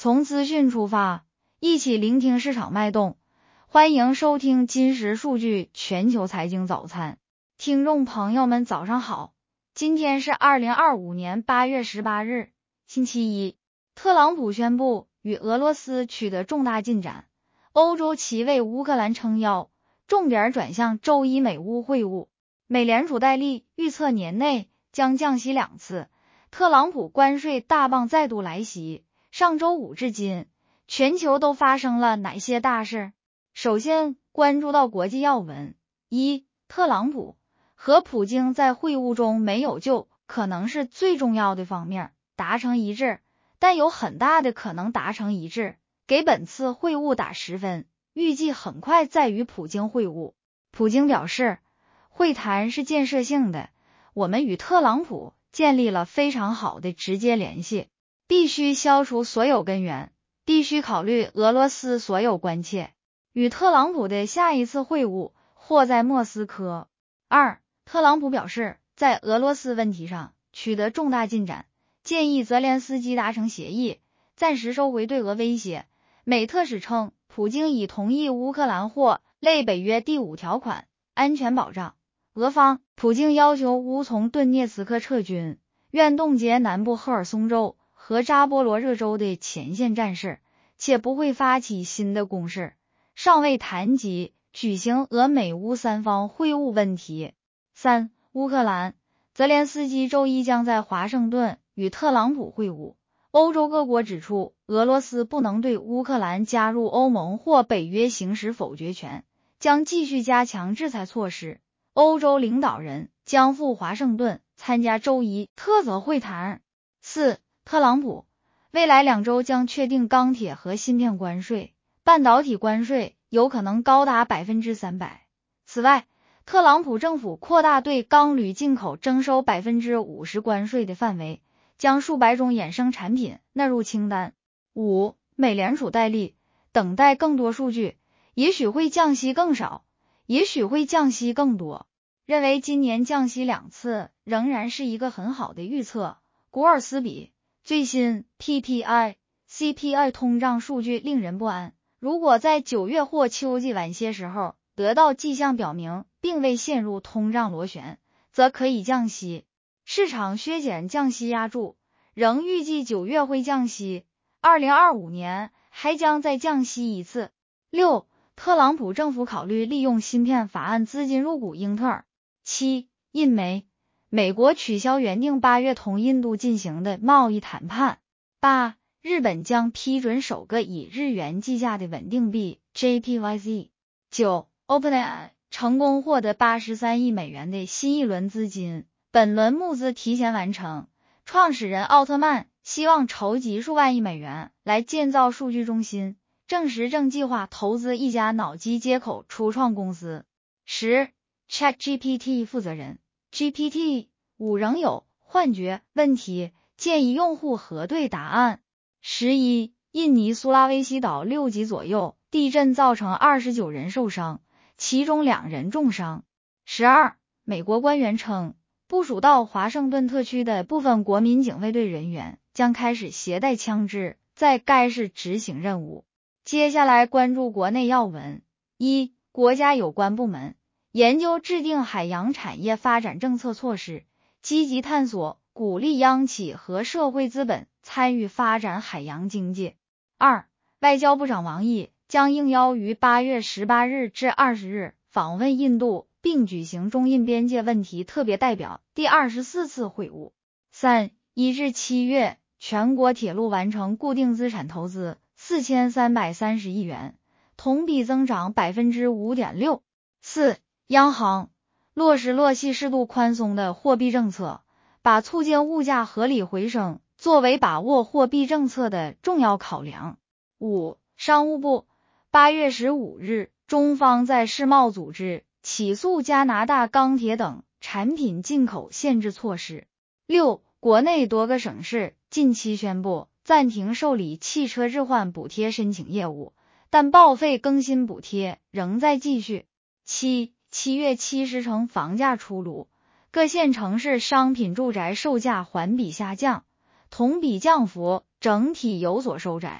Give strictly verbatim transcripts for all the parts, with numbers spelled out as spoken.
从资讯出发，一起聆听市场脉动。欢迎收听今时数据全球财经早餐。听众朋友们早上好，今天是二零二五年八月十八日，星期一。特朗普宣布与俄罗斯取得重大进展，欧洲齐为乌克兰撑腰，重点转向周一美乌会晤。美联储戴利预测年内将降息两次，特朗普关税大棒再度来袭。上周五至今，全球都发生了哪些大事？首先关注到国际要闻。一、特朗普和普京在会晤中没有就可能是最重要的方面达成一致，但有很大的可能达成一致，给本次会晤打十分，预计很快再与普京会晤。普京表示，会谈是建设性的，我们与特朗普建立了非常好的直接联系，必须消除所有根源，必须考虑俄罗斯所有关切。与特朗普的下一次会晤或在莫斯科。二、特朗普表示，在俄罗斯问题上取得重大进展，建议泽连斯基达成协议，暂时收回对俄威胁。美特使称，普京已同意乌克兰或类北约第五条款安全保障。俄方，普京要求乌从顿涅茨克撤军，愿冻结南部赫尔松州和扎波罗热州的前线战事，且不会发起新的攻势，尚未谈及举行俄美乌三方会晤问题。三、乌克兰，泽连斯基周一将在华盛顿与特朗普会晤。欧洲各国指出，俄罗斯不能对乌克兰加入欧盟或北约行使否决权，将继续加强制裁措施。欧洲领导人将赴华盛顿参加周一特泽会谈。四、特朗普，未来两周将确定钢铁和芯片关税，半导体关税有可能高达 百分之三百。 此外，特朗普政府扩大对钢铝进口征收 百分之五十 关税的范围，将数百种衍生产品纳入清单。五、美联储戴利，等待更多数据，也许会降息更少，也许会降息更多，认为今年降息两次仍然是一个很好的预测。古尔斯比，最新 P P I、C P I 通胀数据令人不安，如果在九月或秋季晚些时候得到迹象表明并未陷入通胀螺旋，则可以降息。市场削减降息压注，仍预计九月会降息，二零二五年还将再降息一次。六、特朗普政府考虑利用芯片法案资金入股英特尔。七、印媒，美国取消原定八月同印度进行的贸易谈判。八、日本将批准首个以日元计价的稳定币 J P Y C。九、OpenAI 成功获得八十三亿美元的新一轮资金，本轮募资提前完成。创始人奥特曼希望筹集数万亿美元来建造数据中心，证实正计划投资一家脑机接口初创公司。十、ChatGPT 负责人 G P T 五 仍有幻觉问题，建议用户核对答案。十一、印尼苏拉威西岛六级左右地震造成二十九人受伤，其中两人重伤。十二、美国官员称，部署到华盛顿特区的部分国民警卫队人员将开始携带枪支在该市执行任务。接下来关注国内要闻。一、国家有关部门研究制定海洋产业发展政策措施，积极探索鼓励央企和社会资本参与发展海洋经济。二、外交部长王毅将应邀于八月十八日至二十日访问印度，并举行中印边界问题特别代表第二十四次会晤。三、一至七月，全国铁路完成固定资产投资四千三百三十亿元，同比增长 百分之五点六。四、央行落实落细适度宽松的货币政策，把促进物价合理回升作为把握货币政策的重要考量。五、商务部八月十五日，中方在世贸组织起诉加拿大钢铁等产品进口限制措施。六、国内多个省市近期宣布暂停受理汽车置换补贴申请业务，但报废更新补贴仍在继续。七、七月七十城房价出炉，各县城市商品住宅售价环比下降，同比降幅整体有所收窄。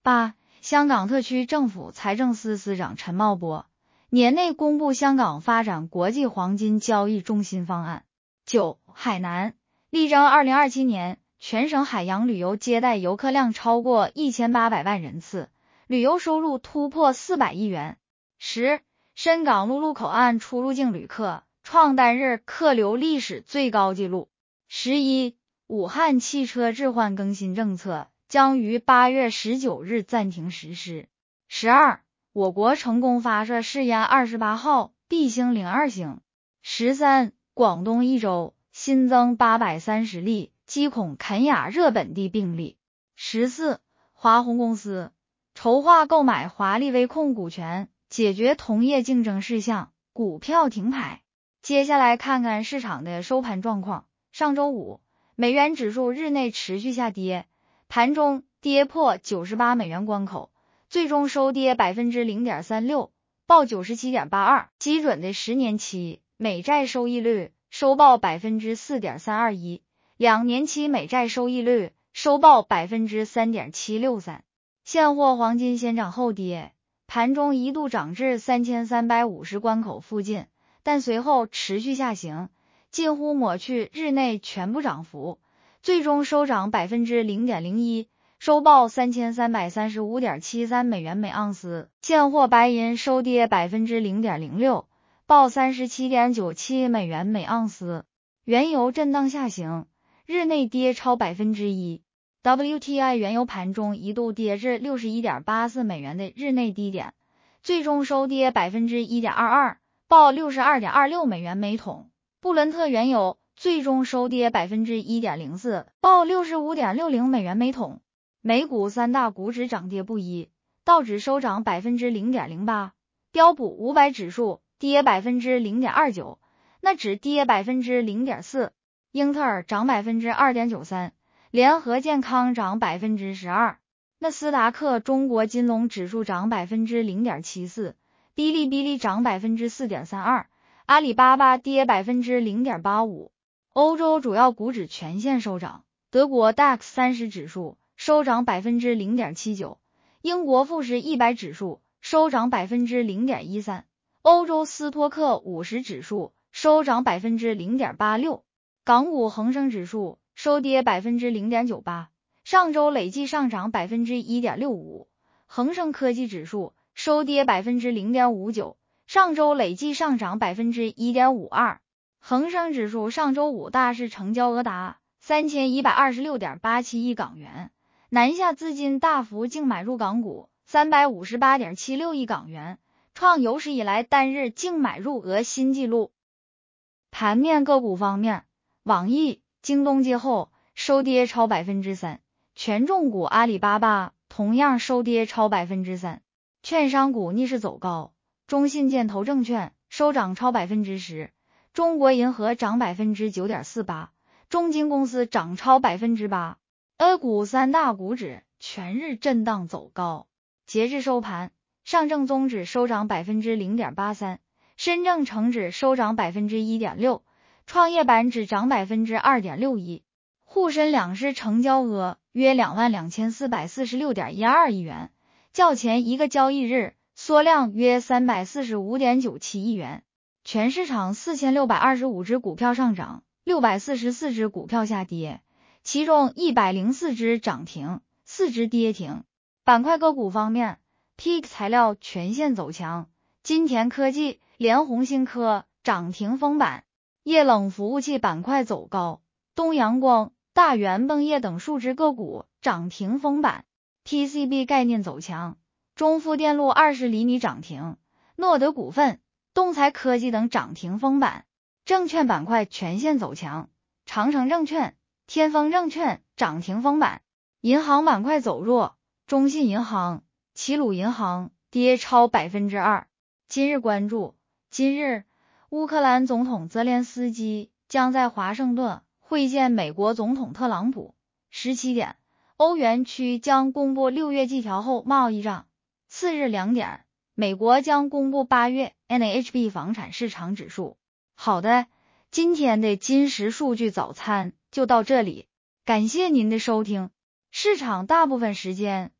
八、香港特区政府财政司司长陈茂波年内公布香港发展国际黄金交易中心方案。九、海南力争二零二七年全省海洋旅游接待游客量超过一千八百万人次，旅游收入突破四百亿元。十、深港陆路口岸出入境旅客创单日客流历史最高纪录。十一、武汉汽车置换更新政策将于八月十九日暂停实施。十二、我国成功发射试验二十八号 B 星零二型。十三、广东一周新增八百三十例基孔肯雅热本地病例。十四、华虹公司筹划购买华丽微控股权，解决同业竞争事项，股票停牌。接下来看看市场的收盘状况。上周五，美元指数日内持续下跌，盘中跌破九十八美元关口，最终收跌 百分之零点三六， 报 九十七点八二。基准的十年期美债收益率收报 百分之四点三二一， 两年期美债收益率收报 百分之三点七六三。现货黄金先涨后跌，盘中一度涨至三千三百五十关口附近，但随后持续下行，近乎抹去日内全部涨幅，最终收涨 百分之零点零一， 收报 三千三百三十五点七三美元每盎司。现货白银收跌 百分之零点零六， 报 三十七点九七美元每盎司。原油震荡下行，日内跌超 百分之一。W T I 原油盘中一度跌至 六十一点八四美元的日内低点，最终收跌 百分之一点二二， 报 六十二点二六美元每桶。布伦特原油最终收跌 百分之一点零四， 报 六十五点六零美元每桶。美股三大股指涨跌不一，道指收涨 百分之零点零八， 标普五百指数跌 百分之零点二九， 纳指跌 百分之零点四， 英特尔涨 百分之二点九三， 联合健康涨 百分之十二， 纳斯达克中国金龙指数涨 百分之零点七四， 哔哩哔哩涨 百分之四点三二， 阿里巴巴跌 百分之零点八五。 欧洲主要股指全线收涨，德国 D A X 三十指数收涨 百分之零点七九， 英国富时一百指数收涨 百分之零点一三， 欧洲斯托克五十指数收涨 百分之零点八六， 港股恒生指数收跌 百分之零点九八， 上周累计上涨 百分之一点六五， 恒生科技指数收跌 百分之零点五九， 上周累计上涨 百分之一点五二。 恒生指数上周五大市成交额达 三千一百二十六点八七亿港元，南下资金大幅净买入港股 三百五十八点七六亿港元，创有史以来单日净买入额新纪录。盘面个股方面，网易、京东节后收跌超 百分之三， 权重股阿里巴巴同样收跌超 百分之三， 券商股逆势走高，中信建投证券收涨超 百分之十， 中国银河涨 百分之九点四八， 中金公司涨超 百分之八。 A 股三大股指全日震荡走高，截至收盘，上证综指收涨 百分之零点八三， 深证成指收涨 百分之一点六， 创业板指涨 百分之二点六一， 沪深两市成交额约 两万两千四百四十六点一二亿元，较前一个交易日缩量约 三百四十五点九七亿元。全市场四千六百二十五只股票上涨，六百四十四只股票下跌，其中一百零四只涨停，四只跌停。板块个股方面， P I C 材料全线走强，金田科技、联宏新科涨停封板，液冷服务器板块走高，东阳光、大元泵业等数只个股涨停封板。 P C B 概念走强，中富电路二十厘米涨停，诺德股份、东财科技等涨停封板。证券板块全线走强，长城证券、天风证券涨停封板。银行板块走弱，中信银行、齐鲁银行跌超 百分之二。 今日关注，今日乌克兰总统泽连斯基将在华盛顿会见美国总统特朗普。十七点，欧元区将公布六月季调后贸易账。次日两点，美国将公布八月 N H B 房产市场指数。好的，今天的金石数据早餐就到这里，感谢您的收听。市场大部分时间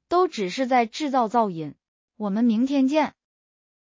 都只是在制造噪音。我们明天见。